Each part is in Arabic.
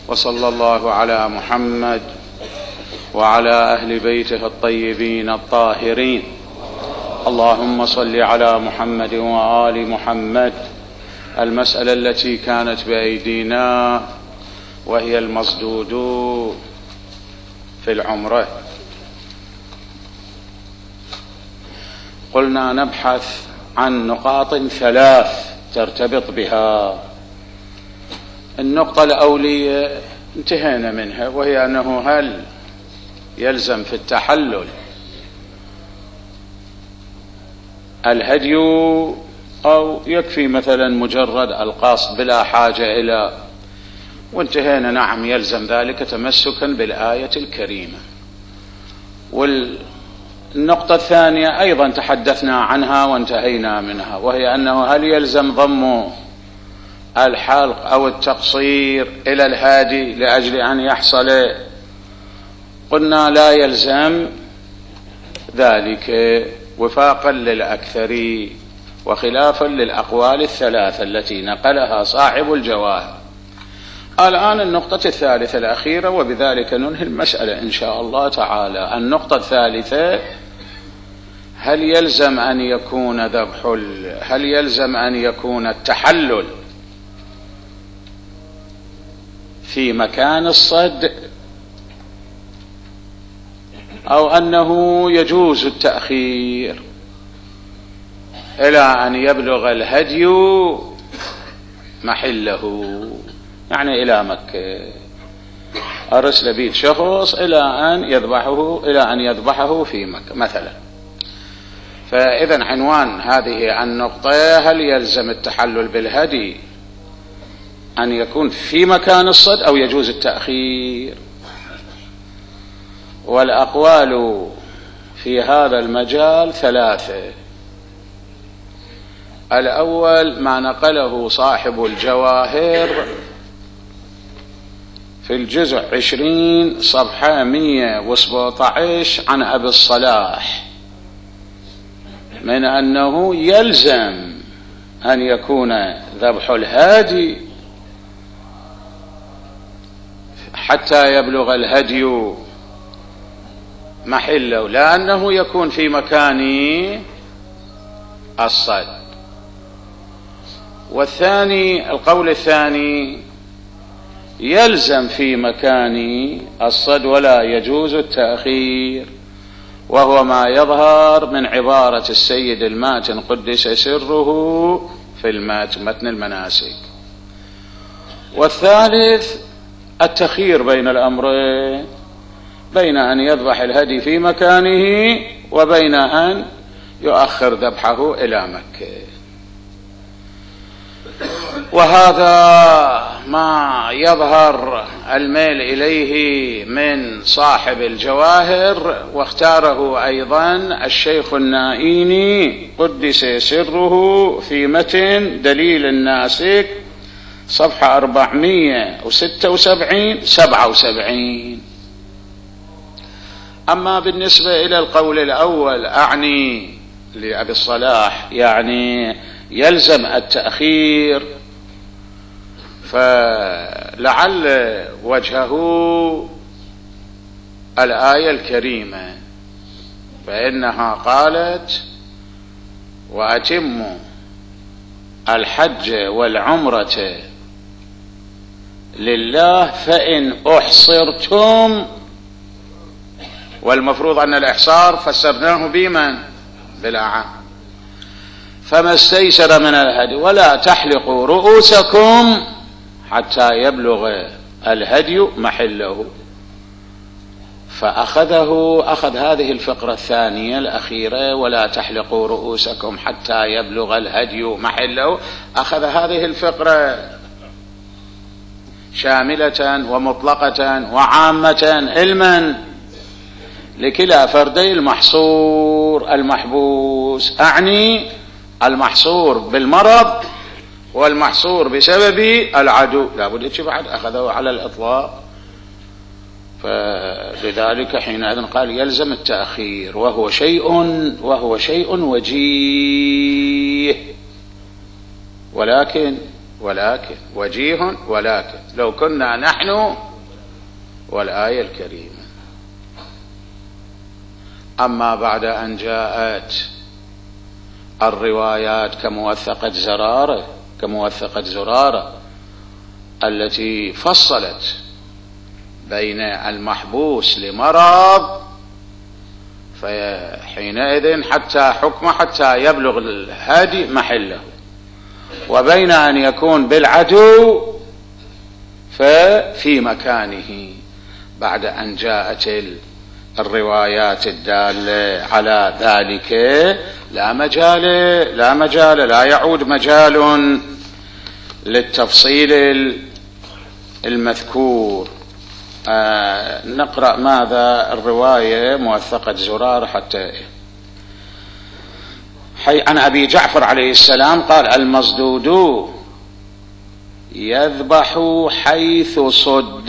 وصلى الله على محمد وعلى أهل بيته الطيبين الطاهرين. اللهم صل على محمد وآل محمد. المسألة التي كانت بأيدينا وهي المصدود في العمرة، قلنا نبحث عن نقاط 3 ترتبط بها. النقطة الأولية انتهينا منها، وهي أنه هل يلزم في التحلل الهدي أو يكفي مثلا مجرد القصد بلا حاجة إلى، وانتهينا نعم يلزم ذلك تمسكا بالآية الكريمة. والنقطة الثانية أيضا تحدثنا عنها وانتهينا منها، وهي أنه هل يلزم ضم الحلق أو التقصير إلى الهادي لأجل أن يحصل، قلنا لا يلزم ذلك وفاقا للأكثر وخلافا للأقوال 3 التي نقلها صاحب الجواهر. الآن النقطة الثالثة الأخيرة، وبذلك ننهي المسألة إن شاء الله تعالى. النقطة الثالثة، هل يلزم أن يكون التحلل في مكان الصد، أو أنه يجوز التأخير إلى أن يبلغ الهدي محله، يعني إلى مكة، أرسل بيت شخص إلى أن يذبحه في مكة مثلا. فإذا عنوان هذه النقطة، هل يلزم التحلل بالهدي أن يكون في مكان الصد أو يجوز التأخير؟ والأقوال في هذا المجال 3. الأول ما نقله صاحب الجواهر في الجزء 20 صفحة 117 عن أبي الصلاح، من أنه يلزم أن يكون ذبح الهادي حتى يبلغ الهدي محله، لأنه يكون في مكان الصد. والثاني، القول الثاني، يلزم في مكان الصد ولا يجوز التأخير، وهو ما يظهر من عبارة السيد الماتن قدس سره في متن المناسك. والثالث التخيير بين الأمرين، بين أن يذبح الهدي في مكانه وبين أن يؤخر ذبحه إلى مكة. وهذا ما يظهر الميل إليه من صاحب الجواهر، واختاره أيضا الشيخ النائيني قدس سره في متن دليل الناسك صفحة 476-77. أما بالنسبة إلى القول الأول، أعني لأبي الصلاح، يعني يلزم التأخير، فلعل وجهه الآية الكريمة، فإنها قالت: وأتموا الحج والعمرة لله فإن أحصرتم. والمفروض أن الإحصار فسرناه بمن؟ بالأعم. فما استيسر من الهدي، ولا تحلقوا رؤوسكم حتى يبلغ الهدي محله. أخذ هذه الفقرة الثانية الأخيرة، ولا تحلقوا رؤوسكم حتى يبلغ الهدي محله، أخذ هذه الفقرة شاملة ومطلقة وعامة علما لكلا فردي المحصور المحبوس، أعني المحصور بالمرض والمحصور بسبب العدو، لا بد بعد أخذه على الإطلاق. فلذلك حينئذ قال يلزم التأخير، وهو شيء وجيه. ولكن ولكن وجيه ولكن لو كنا نحن والآية الكريمة. أما بعد أن جاءت الروايات كموثقة زرارة التي فصلت بين المحبوس لمرض، فحينئذ حتى يبلغ الهادي محله، وبين أن يكون بالعدو ففي مكانه. بعد أن جاءت الروايات الدالة على ذلك لا يعود مجال للتفصيل المذكور. نقرأ ماذا الرواية موثقة زرار حتى عن أبي جعفر عليه السلام قال: المصدود يذبح حيث صد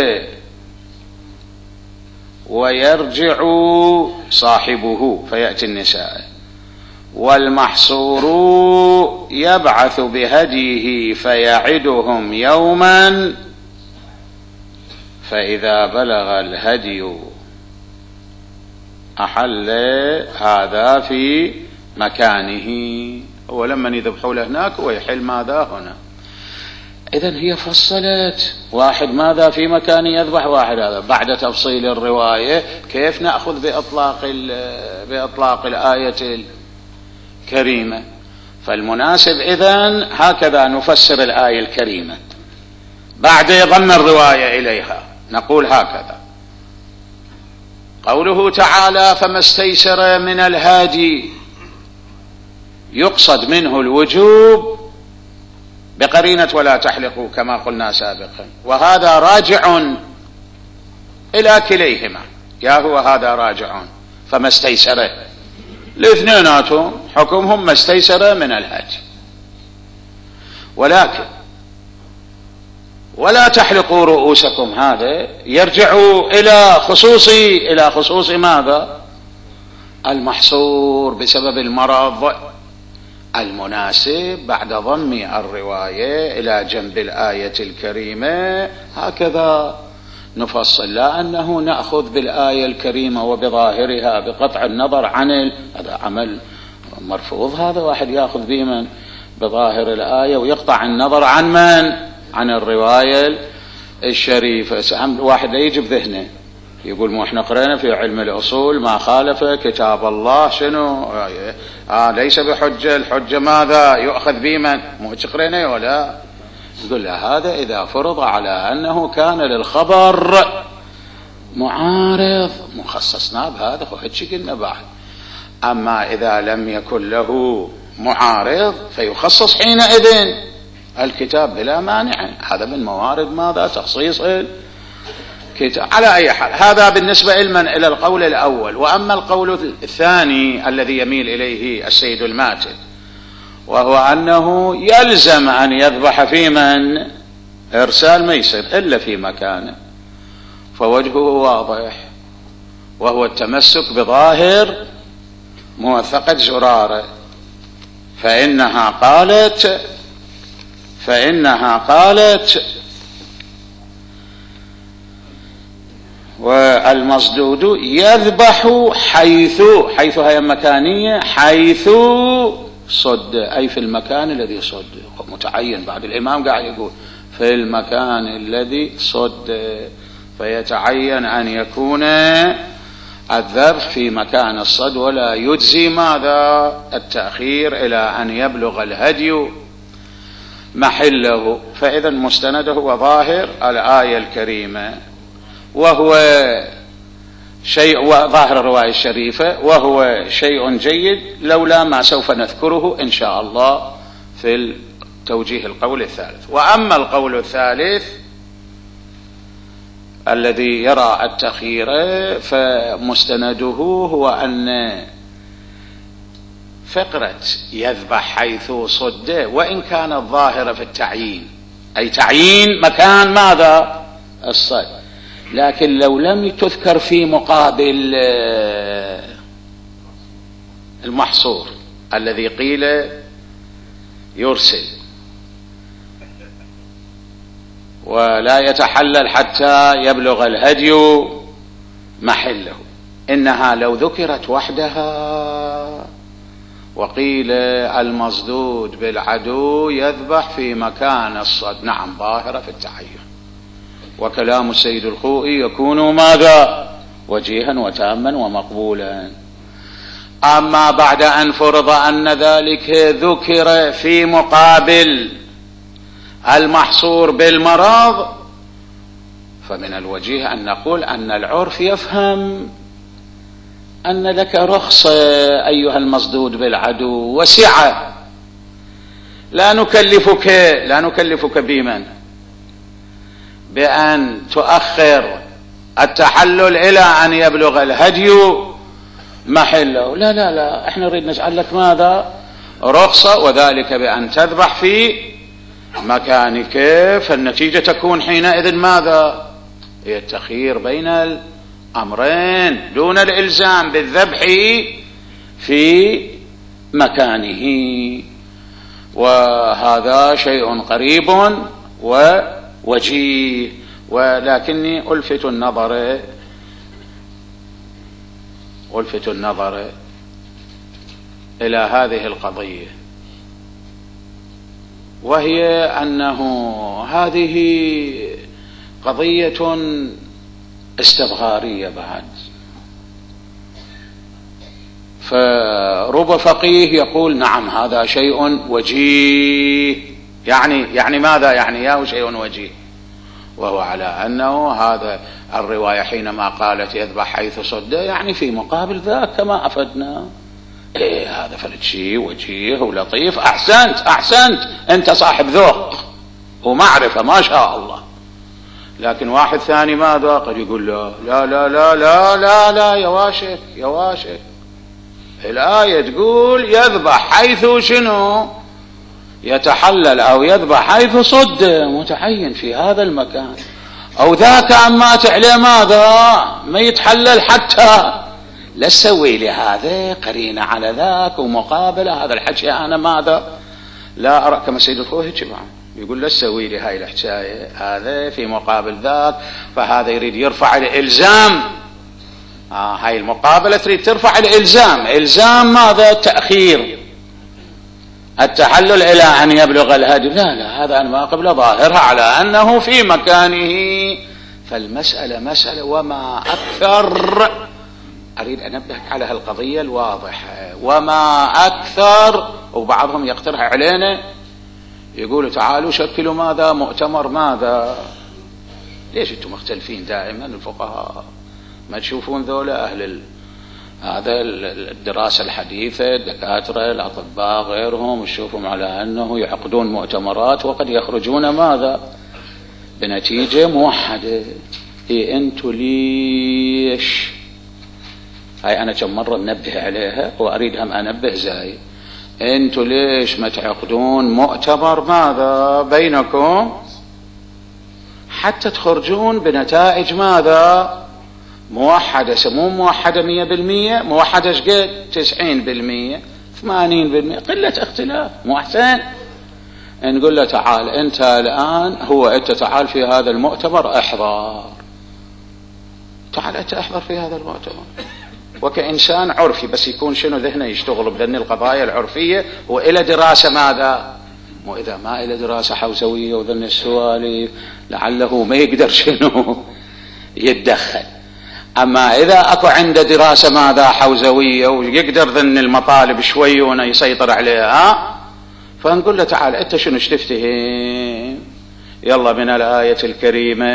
ويرجع صاحبه فيأتي النساء، والمحصور يبعث بهديه فيعدهم يوما، فإذا بلغ الهدي أحل هذا في مكانه، ولما يذبحوا له هناك ويحل ماذا هنا. إذن هي فصلت واحد ماذا في مكان يذبح، واحد هذا. بعد تفصيل الرواية كيف نأخذ بإطلاق الآية الكريمة؟ فالمناسب إذن هكذا نفسر الآية الكريمة بعد ضم الرواية إليها. نقول هكذا: قوله تعالى: فما استيسر من الهادي، يقصد منه الوجوب بقرينة ولا تحلقوا كما قلنا سابقا، وهذا راجع إلى كليهما، يا هو هذا راجع. فما استيسر الاثنيناتهم حكمهم ما استيسر من الهادي. ولكن ولا تحلقوا رؤوسكم هذا يرجع إلى خصوص ماذا؟ المحصور بسبب المرض. المناسب بعد ضم الرواية إلى جنب الآية الكريمة هكذا نفصل، لا أنه نأخذ بالآية الكريمة وبظاهرها بقطع النظر عن هذا عمل مرفوض. هذا واحد يأخذ به من بظاهر الآية ويقطع النظر عن من؟ عن الرواية الشريفة. واحد لا يجي بذهنه يقول: مو احنا قرأنا في علم الأصول ما خالف كتاب الله شنو ليس بحجة، الحجة ماذا يؤخذ بمن؟ مو قرأنا ولا يقول له هذا إذا فرض على أنه كان للخبر معارض مخصصنا بهذا وهيك قلنا بعد. أما إذا لم يكن له معارض فيخصص حينئذ الكتاب بلا مانع. هذا من موارد ماذا؟ تخصيص الكتاب. على أي حال هذا بالنسبة إلى القول الأول. وأما القول الثاني الذي يميل إليه السيد الماتن، وهو أنه يلزم أن يذبح في من؟ إرسال ما يصير إلا في مكانه، فوجهه واضح، وهو التمسك بظاهر موثقة زرارة، فإنها قالت والمصدود يذبح حيث هي مكانية، حيث صد أي في المكان الذي صد، متعين. بعد الإمام قاعد يقول في المكان الذي صد، فيتعين أن يكون الذبح في مكان الصد، ولا يجزي ماذا؟ التأخير إلى أن يبلغ الهدي محله. فإذا مستنده وظاهر الآية الكريمة، وهو شيء وظاهر الرواية الشريفة، وهو شيء جيد لولا ما سوف نذكره إن شاء الله في توجيه القول الثالث. وأما القول الثالث الذي يرى التخيير فمستنده هو أن فقرة يذبح حيث صد وإن كانت ظاهرة في التعيين، أي تعيين مكان ماذا؟ الصد، لكن لو لم تذكر في مقابل المحصور الذي قيل يرسل، ولا يتحلل حتى يبلغ الهدي محله. إنها لو ذكرت وحدها وقيل المصدود بالعدو يذبح في مكان الصد، نعم ظاهرة في التعين، وكلام السيد الخوئي يكون ماذا؟ وجيها وتاما ومقبولا. أما بعد أن فرض أن ذلك ذكر في مقابل المحصور بالمرض، فمن الوجيه أن نقول أن العرف يفهم أن لك رخصة أيها المصدود بالعدو وسعة، لا نكلفك بمن بأن تؤخر التحلل إلى أن يبلغ الهدي محله. لا لا لا، احنا نريد نجعل لك ماذا؟ رخصة، وذلك بأن تذبح في مكانك. فالنتيجة تكون حينئذ ماذا؟ هي التخيير بين الأمرين دون الإلزام بالذبح في مكانه. وهذا شيء قريب ووجيه. ولكني ألفت النظر إلى هذه القضية، وهي أنه هذه قضية استبغارية بعد. فرب فقيه يقول نعم هذا شيء وجيه، يعني ماذا؟ يعني ياه شيء وجيه، وهو على أنه هذا الرواية حينما قالت يذبح حيث صد يعني في مقابل ذاك كما أفدنا. هذا فلت شيء وجيه ولطيف. أحسنت أنت صاحب ذوق ومعرفة ما شاء الله. لكن واحد ثاني ماذا؟ قد يقول لا لا لا لا لا لا, لا يا واشك الآية تقول يذبح حيث شنو؟ يتحلل أو يذبح حيث صد، متعين في هذا المكان، أو ذاك أمات عليه ماذا؟ ما يتحلل حتى لا تسوي لي هذا قرينة على ذاك ومقابلة. هذا الحكي أنا ماذا؟ لا أرى كما سيد الخوئي يقول لا تسوي لي هاي الحكاية، هذا في مقابل ذاك. فهذا يريد يرفع الإلزام. هاي المقابلة تريد ترفع الإلزام. إلزام ماذا؟ تأخير التحلل إلى أن يبلغ الهدي. لا هذا أنا ما قبل ظاهرها على أنه في مكانه. فالمسألة مسألة وما أكثر. أريد أنبهك على هالقضية الواضحة، وما أكثر. وبعضهم يقترح علينا يقولوا تعالوا شكلوا ماذا؟ مؤتمر ماذا؟ ليش أنتم مختلفين دائما الفقهاء؟ ما تشوفون ذولا أهل هذا الدراسة الحديثة، الدكاترة الأطباء غيرهم، تشوفهم على أنه يعقدون مؤتمرات وقد يخرجون ماذا؟ بنتيجة موحدة. أنتوا ليش؟ هاي أنا كم مرة منبه عليها وأريد هم أنبه زاي. أنتوا ليش ما تعقدون مؤتمر ماذا بينكم حتى تخرجون بنتائج ماذا؟ موحدة. مو موحدة 100%، موحدة شقد 90% 80%، قلة اختلاف. مو أحسن نقول له تعال أنت الآن، هو أنت تعال في هذا المؤتمر احضر، تعال أنت احضر في هذا المؤتمر وكإنسان عرفي، بس يكون شنو ذهنه يشتغل بذن القضايا العرفية وإلى دراسة ماذا؟ مو إذا ما إلى دراسة حوزوية وذن السوالف لعله ما يقدر شنو يتدخل. أما إذا أكو عنده دراسة ماذا؟ حوزوية، ويقدر ذن المطالب شوي يسيطر عليها، فنقول له تعال أنت شنو تفتهم؟ يلا من الآية الكريمة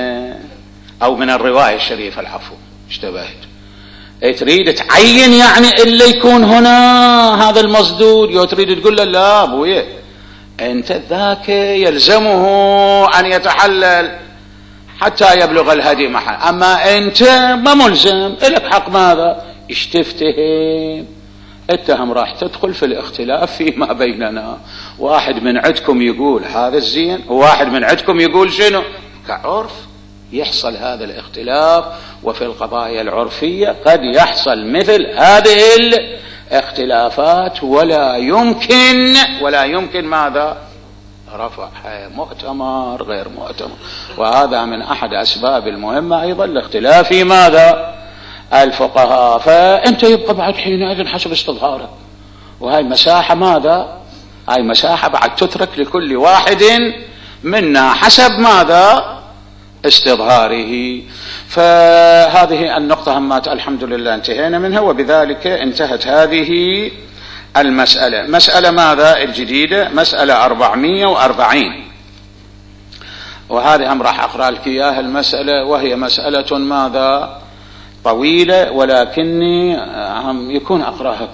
أو من الرواية الشريفة، العفو اشتبهت. تريد تعين يعني اللي يكون هنا هذا المصدود، يو تريد تقول له لا أبويا أنت ذاك يلزمه أن يتحلل حتى يبلغ الهدي محل، أما أنت ما ملزم، لك حق ماذا؟ اشتفتهم. اتهم راح تدخل في الاختلاف فيما بيننا. واحد من عندكم يقول هذا الزين، وواحد من عندكم يقول شنو؟ كعرف يحصل هذا الاختلاف. وفي القضايا العرفية قد يحصل مثل هذه الاختلافات، ولا يمكن ماذا؟ رفع مؤتمر غير مؤتمر. وهذا من أحد أسباب المهمة أيضا لاختلاف ماذا الفقهاء. فأنت يبقى بعد حينئذ حسب استظهارك، وهي مساحة ماذا، هاي مساحة بعد تترك لكل واحد منا حسب ماذا استظهاره. فهذه النقطة همات الحمد لله انتهينا منها، وبذلك انتهت هذه المسألة. مسألة ماذا الجديدة؟ مسألة 440، وهذه هم راح أقرأ لك إياها المسألة، وهي مسألة ماذا طويلة، ولكني هم يكون أقرأها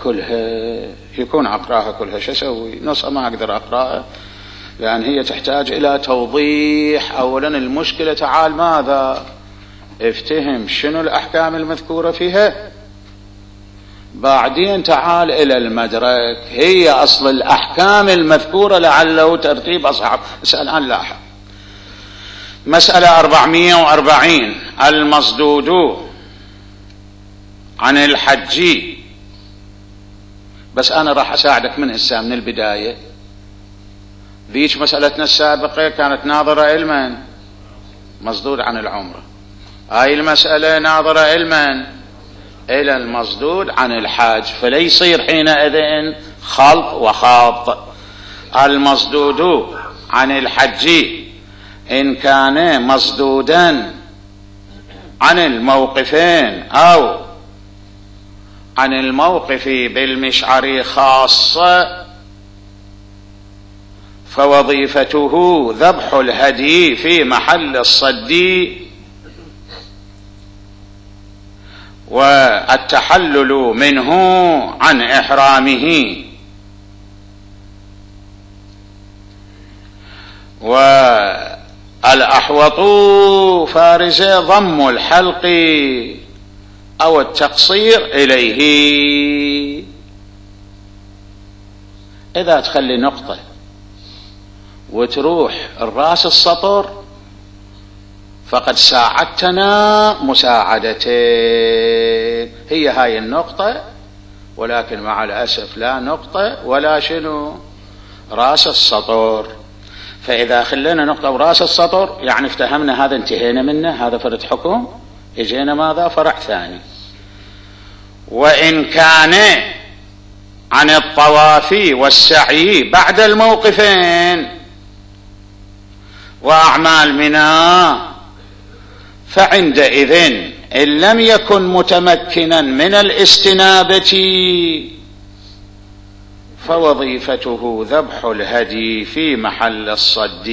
كلها. شو أسوي؟ نصها ما أقدر أقرأها لأن هي تحتاج إلى توضيح. أولا المشكلة تعال ماذا افتهم شنو الأحكام المذكورة فيها، بعدين تعال إلى المدرك، هي أصل الأحكام المذكورة لعله ترتيب أصحاب. الآن لاحظ مسألة 440 المصدود عن الحج. بس أنا راح أساعدك من هسه من البداية. ذيك مسألتنا السابقة كانت ناظرة إلمن مصدود عن العمرة، هاي المسألة ناظرة إلمن إلى المصدود عن الحاج، فليصير حينئذ خلط وخاط. المصدود عن الحج إن كان مصدودا عن الموقفين أو عن الموقف بالمشعر خاصة فوظيفته ذبح الهدي في محل الصد والتحلل منه عن إحرامه، والأحوط فارزة ضم الحلق أو التقصير إليه. إذا تخلي نقطة وتروح الراس السطر فقد ساعدتنا مساعدتين. هي هاي النقطة، ولكن مع الأسف لا نقطة ولا شنو راس السطر. فإذا خلينا نقطة وراس السطر يعني افتهمنا هذا انتهينا منه، هذا فرد حكم، اجينا ماذا فرع ثاني. وإن كان عن الطواف والسعي بعد الموقفين وأعمال منى فعندئذ إن لم يكن متمكنا من الاستنابة فوظيفته ذبح الهدي في محل الصد.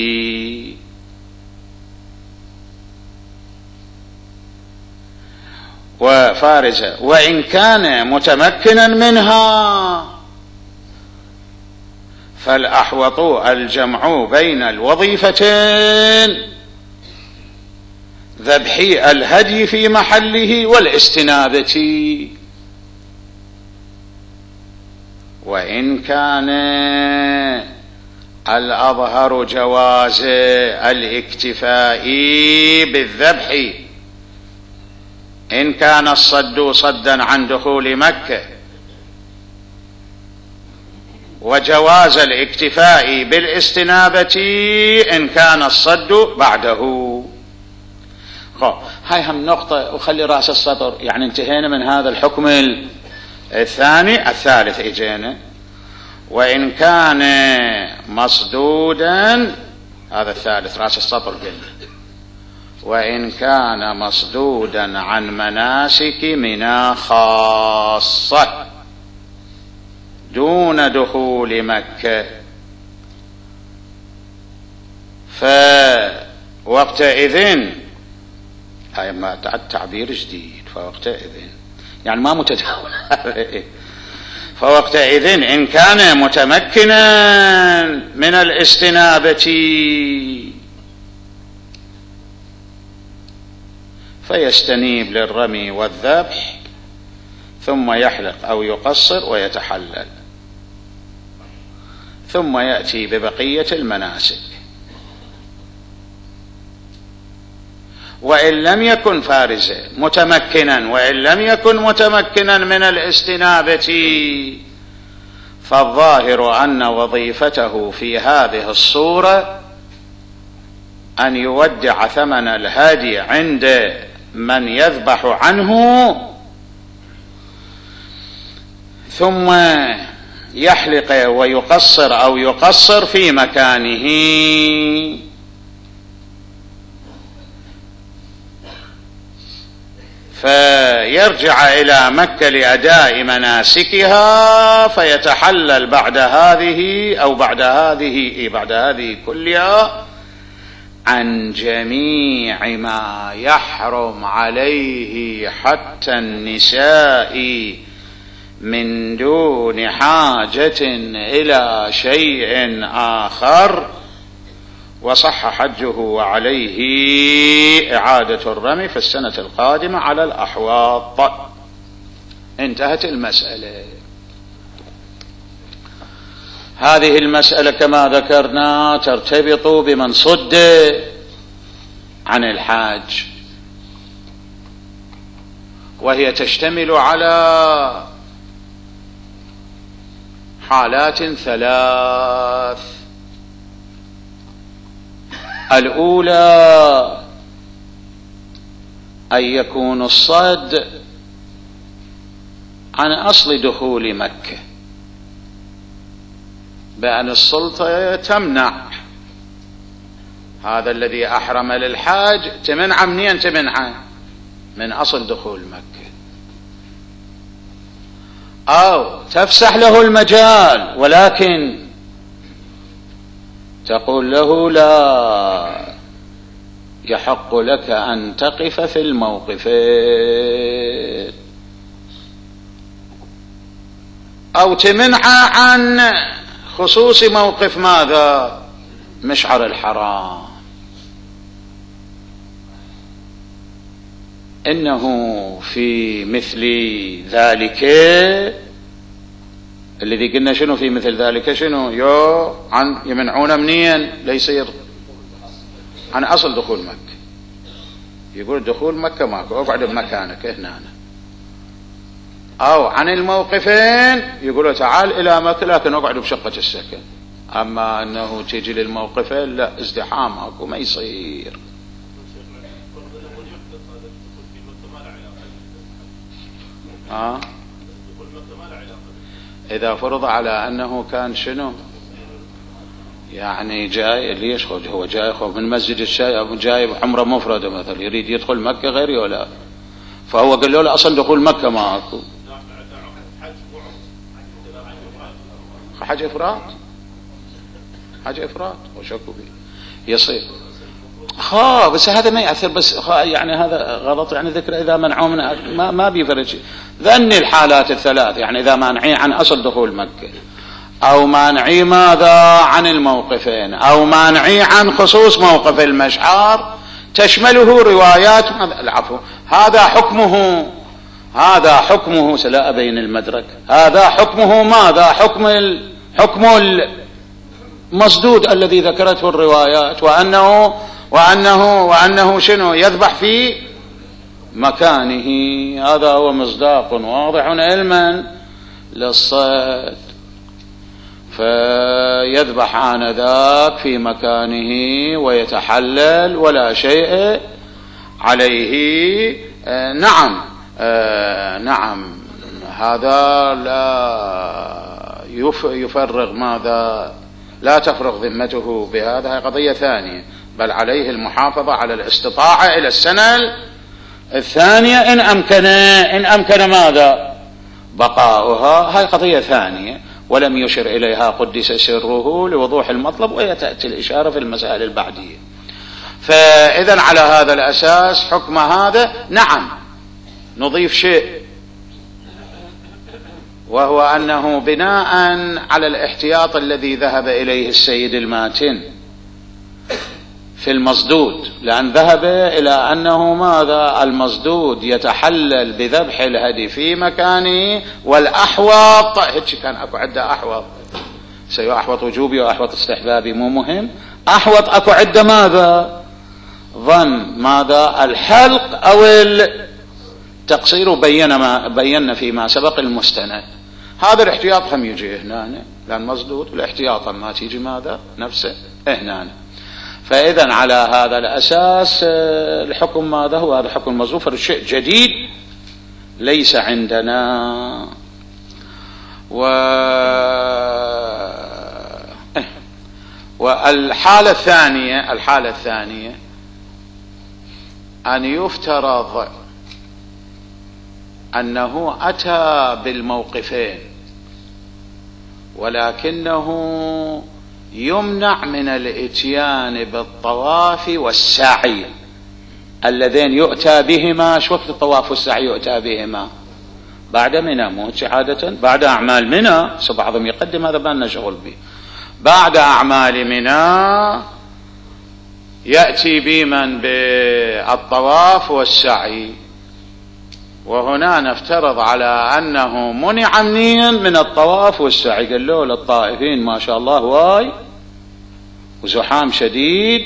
وفارزة وإن كان متمكنا منها فالأحوط الجمع بين الوظيفتين ذبح الهدي في محله والاستنابة. وإن كان الأظهر جواز الاكتفاء بالذبح إن كان الصد صدا عن دخول مكة، وجواز الاكتفاء بالاستنابة إن كان الصد بعده. هاي هم نقطة، وخلي رأس السطر. يعني انتهينا من هذا الحكم الثاني. الثالث اجينا وإن كان مصدودا، هذا الثالث رأس السطر قلنا، وإن كان مصدودا عن مناسك منى خاصة دون دخول مكة فوقتئذ، هاي ما تعبير جديد، فوقتئذ يعني ما متداول فوقتئذ إن كان متمكنا من الاستنابة فيستنيب للرمي والذبح ثم يحلق أو يقصر ويتحلل، ثم يأتي ببقية المناسك. وإن لم يكن فارزا متمكنا، وإن لم يكن متمكنا من الاستنابة فالظاهر أن وظيفته في هذه الصورة أن يودع ثمن الهدي عند من يذبح عنه، ثم يحلق ويقصر أو يقصر في مكانه، فيرجع إلى مكة لأداء مناسكها، فيتحلل بعد هذه كلها عن جميع ما يحرم عليه حتى النساء من دون حاجة إلى شيء آخر، وصح حجه وعليه إعادة الرمي في السنة القادمة على الأحواط. انتهت المسألة. هذه المسألة كما ذكرنا ترتبط بمن صد عن الحاج، وهي تشتمل على حالات ثلاث. الأولى أن يكون الصد عن أصل دخول مكة، بأن السلطة تمنع هذا الذي أحرم للحاج، تمنع منين؟ تمنع من أصل دخول مكة، أو تفسح له المجال ولكن تقول له لا يحق لك أن تقف في الموقفين، أو تمنع عن خصوص موقف ماذا؟ مشعر الحرام. إنه في مثل ذلك الذي قلنا شنو في مثل ذلك شنو عن يمنعون منين ليصير عن أصل دخول مكة، يقول دخول مكة ماكو، اقعد بمكانك هنا، أو عن الموقفين يقولوا تعال إلى مكة لكن اقعد بشقة السكن. أما أنه تيجي للموقفين لا، ازدحام اكو ما يصير. إذا فرض على أنه كان شنو يعني جاي ليش هو جاي من مسجد الشاي أو جاي عمره مفردة مثلا يريد يدخل مكة غيري ولا، فهو قال له أصلا دخول مكة ما أكو. حج إفراد وشكوا فيه يصير بس هذا ما يأثر، بس يعني هذا غلط يعني ذكر إذا منعوا من ما بيفرق شيء. ذني الحالات الثلاث يعني إذا مانعين عن أصل دخول مكة، أو مانعي ماذا عن الموقفين، أو مانعي عن خصوص موقف المشعار، تشمله روايات العفو. هذا حكمه سلا أبين المدرك، هذا حكمه ماذا؟ حكم المصدود الذي ذكرته الروايات، وأنه شنو يذبح في مكانه. هذا هو مصداق واضح علما للصيد، فيذبح آنذاك في مكانه ويتحلل ولا شيء عليه. نعم هذا لا يفرغ ماذا، لا تفرغ ذمته بهذا، قضية ثانية، بل عليه المحافظة على الاستطاعة إلى السنة الثانية إن أمكن ماذا بقاؤها، هاي قضية ثانية ولم يشر إليها قدس سره لوضوح المطلب، ويتأتي الإشارة في المسائل البعدية. فإذا على هذا الأساس حكم هذا. نعم نضيف شيء، وهو أنه بناء على الاحتياط الذي ذهب إليه السيد الماتن في المصدود، لأن ذهب إلى أنه ماذا المصدود يتحلل بذبح الهدي في مكانه، والأحوط هيك كان أكو عدة أحوط، سيو أحوط وجوبي وأحوط استحبابي مو مهم، أحوط أكو عدة ماذا ظن ماذا الحلق أو التقصير، بينا فيما سبق المستند. هذا الاحتياط هم يجي هنا لأن مصدود، والاحتياط ما تيجي ماذا نفسه هنا. فإذا على هذا الأساس الحكم ماذا هو؟ هذا حكم مصدود، فالشيء جديد ليس عندنا. والحالة الثانية أن يفترض أنه أتى بالموقفين ولكنه يمنع من الإتيان بالطواف والسعي اللذين يؤتى بهما. شو وقت الطواف والسعي يؤتى بهما؟ بعد منى، مو عادة بعد أعمال منى، بعضهم يقدم هذا ما لنا شغل به. بعد أعمال منى يأتي بمن بالطواف والسعي، وهنا نفترض على أنه منع منيا من الطواف والسعي. قال له للطائفين ما شاء الله واي وزحام شديد،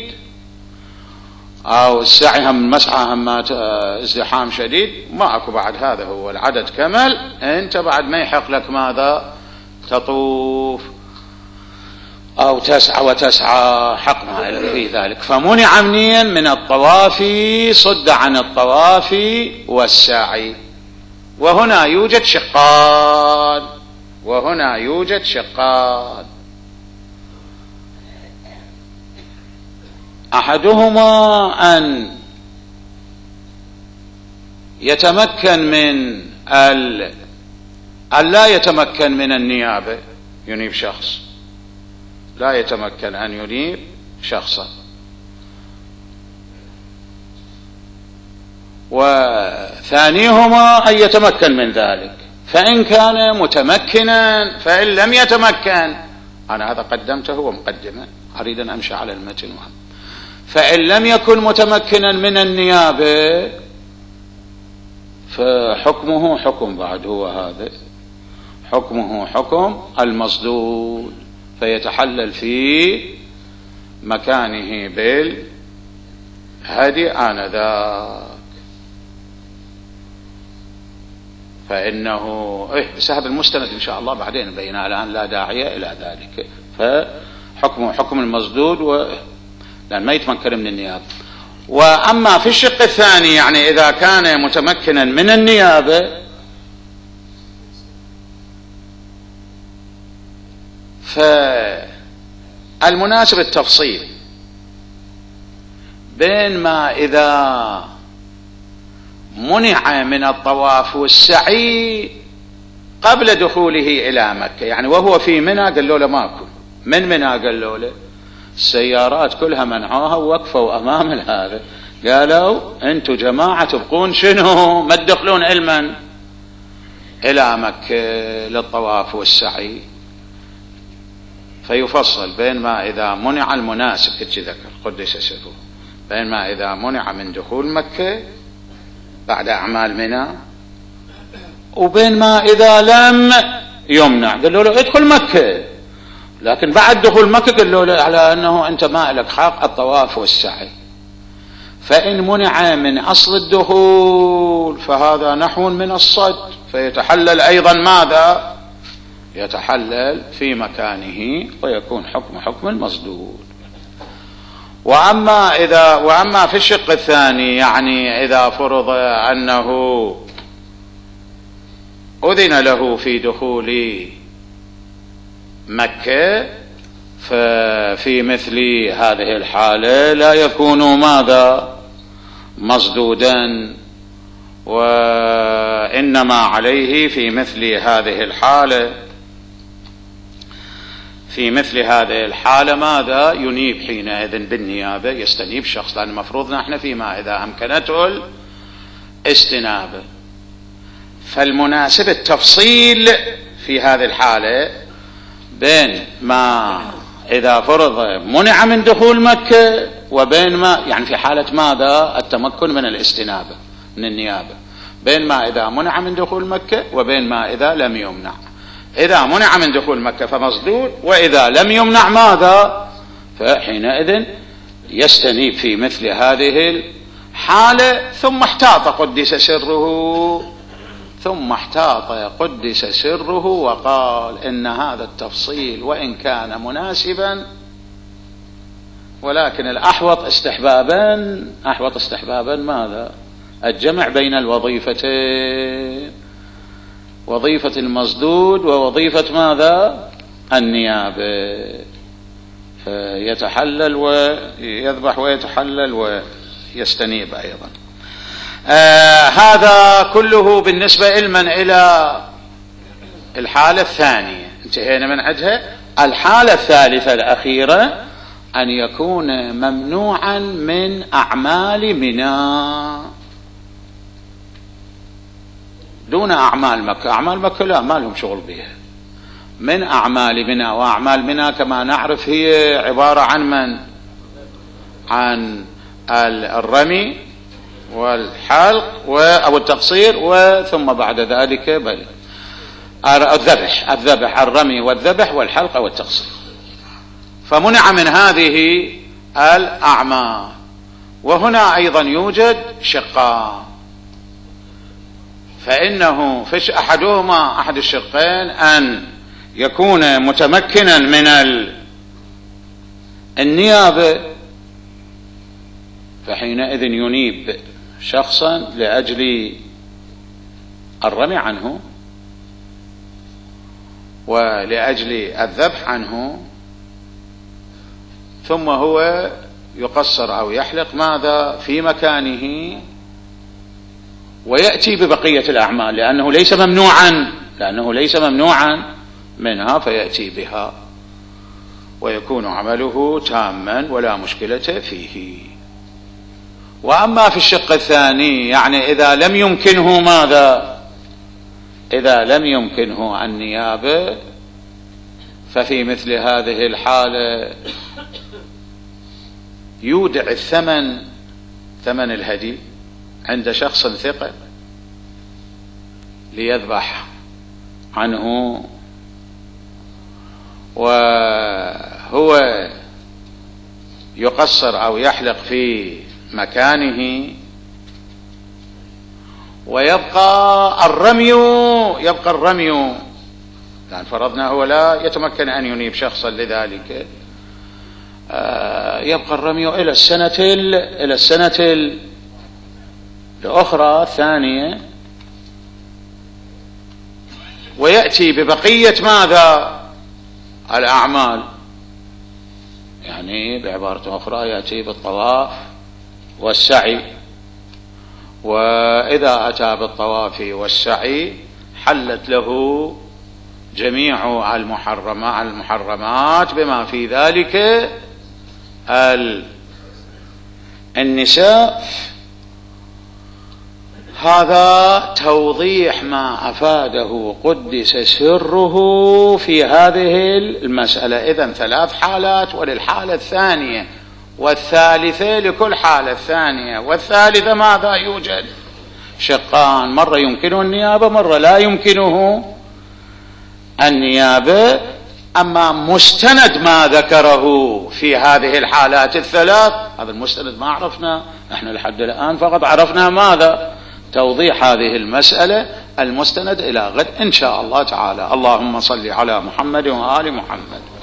أو السعي هم المسعى هم ازدحام شديد، ما أكو بعد هذا هو العدد كمل، أنت بعد ما يحق لك ماذا تطوف أو تسعى حق ما في ذلك. فمنع منيا من الطواف، صد عن الطواف والسعي. وهنا يوجد شقان، أحدهما أن يتمكن من أن لا يتمكن من النيابة، ينيب شخص، لا يتمكن أن ينيب شخصا. وثانيهما أن يتمكن من ذلك، فإن كان متمكنا، فإن لم يتمكن، أنا هذا قدمته ومقدمة، أريد أن أمشي على المتن. فإن لم يكن متمكنا من النيابة فحكمه حكم بعد، هو هذا حكمه حكم المصدود، فيتحلل في مكانه بالهدي آنذاك. فإنه بس هذا المستند إن شاء الله بعدين نبينها، الآن لا داعي إلى ذلك. فحكمه حكم المصدود لأن ما يتمكن من النيابة. وأما في الشق الثاني، يعني إذا كان متمكنا من النيابة فالمناسب التفصيل بين ما إذا منع من الطواف والسعي قبل دخوله إلى مكة، يعني وهو في منى قال له ماكو، من منى قال له السيارات كلها منعوها ووقفوا أمام هذا، قالوا أنتم جماعة تبقون شنو ما تدخلون علما إلى مكة للطواف والسعي. فيفصل بين ما إذا منع المناسب كتش ذكر قدس سره، بين ما إذا منع من دخول مكة بعد أعمال منى، وبين ما إذا لم يمنع قال له ادخل مكة، لكن بعد دخول مكة قال له على أنه أنت ما لك حق الطواف والسعي. فإن منع من أصل الدخول فهذا نحو من الصد، فيتحلل أيضا ماذا؟ يتحلل في مكانه ويكون حكم المصدود. وأما في الشق الثاني، يعني إذا فرض أنه أذن له في دخول مكة، ففي مثل هذه الحالة لا يكون ماذا؟ مصدودا، وإنما عليه في مثل هذه الحالة ماذا؟ ينيب حينئذ بالنيابة، يستنيب شخص، لأن مفروضنا احنا فيما إذا أمكنته الاستنابة. فالمناسب التفصيل في هذه الحالة بين ما إذا فرض منع من دخول مكة وبين ما، يعني في حالة ماذا؟ التمكن من الاستنابة من النيابة، بين ما إذا منع من دخول مكة وبين ما إذا لم يمنع. إذا منع من دخول مكة فمصدود، وإذا لم يمنع ماذا؟ فحينئذ يستنيب في مثل هذه الحالة. ثم احتاط قدس سره ثم احتاط قدس سره وقال إن هذا التفصيل وإن كان مناسبا ولكن الأحوط استحبابا ماذا؟ الجمع بين الوظيفتين، وظيفة المصدود ووظيفة ماذا؟ النيابة، فيتحلل ويذبح ويتحلل ويستنيب أيضا. هذا كله بالنسبة إلى الحالة الثانية، انتهينا من عندها. الحالة الثالثة الأخيرة أن يكون ممنوعا من أعمال منى دون أعمال مكة. أعمال مكة لا، ما لهم شغل بها. من أعمال منى، وأعمال منى كما نعرف هي عبارة عن من؟ عن الرمي والحلق أو التقصير، وثم بعد ذلك الذبح، الرمي والذبح والحلق والتقصير. فمنع من هذه الأعمال. وهنا أيضا يوجد شقان، فإنه فيش أحد الشقين أن يكون متمكنا من النيابة، فحينئذ ينيب شخصا لأجل الرمي عنه ولأجل الذبح عنه، ثم هو يقصر أو يحلق ماذا؟ في مكانه، ويأتي ببقية الأعمال لأنه ليس ممنوعا منها، فيأتي بها ويكون عمله تاما ولا مشكلة فيه. وأما في الشق الثاني، يعني إذا لم يمكنه ماذا؟ إذا لم يمكنه النيابة، ففي مثل هذه الحالة يودع ثمن الهدي عند شخص ثقة ليذبح عنه، وهو يقصر أو يحلق في مكانه، ويبقى الرمي لأن فرضنا هو لا يتمكن أن ينيب شخصا لذلك، يبقى الرمي إلى السنة الأخرى الثانية، ويأتي ببقية ماذا؟ الأعمال. يعني بعبارة أخرى يأتي بالطواف والسعي، وإذا أتى بالطواف والسعي حلت له جميع المحرمات بما في ذلك النساء. هذا توضيح ما أفاده قدس سره في هذه المسألة. إذن 3 حالات، وللحالة الثانية والثالثة لكل حالة الثانية والثالثة ماذا يوجد؟ شقان، مرة يمكنه النيابة، مرة لا يمكنه النيابة. أما مستند ما ذكره في هذه الحالات الثلاث، هذا المستند ما عرفنا نحن لحد الآن، فقط عرفنا ماذا؟ توضيح هذه المسألة. المستند إلى غد إن شاء الله تعالى. اللهم صل على محمد وآل محمد.